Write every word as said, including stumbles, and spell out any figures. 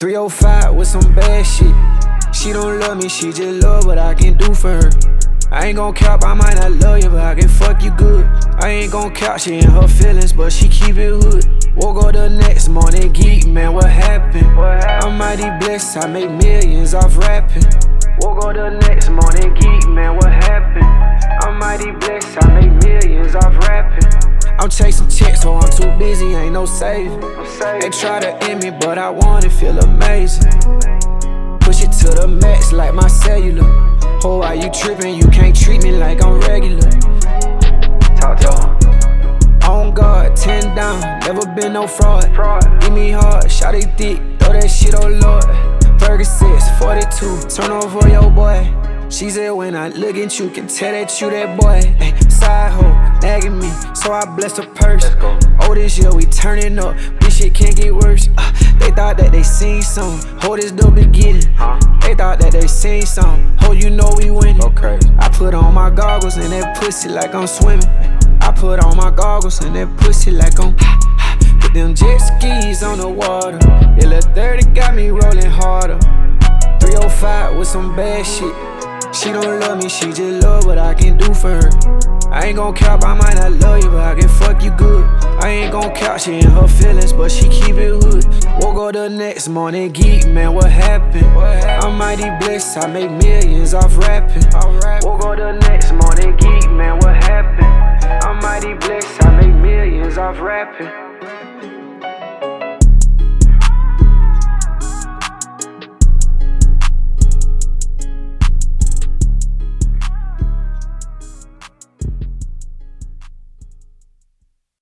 three oh five with some bad shit. She don't love me, she just love what I can do for her. I ain't gon' cap, I might not love you, but I can fuck you good. I ain't gon' cap, she in her feelings, but she keep it hood. Woke up the next morning, geek, man, what happened? I'm mighty blessed, I make millions off rapping. Woke up the next morning, geek, man, what happened? I'm mighty blessed, I make millions off rapping. I'm chasing checks, so I'm too busy, ain't no saving. They try to end me, but I want it, feel amazing. Push it to the max like my cellular. Oh, why you trippin'? You can't treat me like I'm regular. Talk to her. On guard, ten down, never been no fraud. Give me hard, shot it thick, throw that shit, oh Lord. Percocets, forty-two, turn over your boy. She said when I look at you, can tell that you that boy. Ay, side hoe, nagging me, so I blessed her purse. Oh, this year we turning up, this shit can't get worse. uh, They thought that they seen something, hold this the beginning. They thought that they seen something, oh you know we winning. Okay. I put on my goggles and that pussy like I'm swimming. I put on my goggles and that pussy like I'm put them jet skis on the water. That little thirty got me rolling harder. three oh five with some bad shit. She don't love me, she just love what I can do for her. I ain't gon' cap, I might not love you, but I can fuck you good. I ain't gon' cap, she in her feelings, but she keep it hood. Woke up the next morning, geek, man, what happened? I'm mighty blessed, I make millions off rapping. Woke up the next morning, geek, man, what happened? I'm mighty blessed, I make millions off rapping.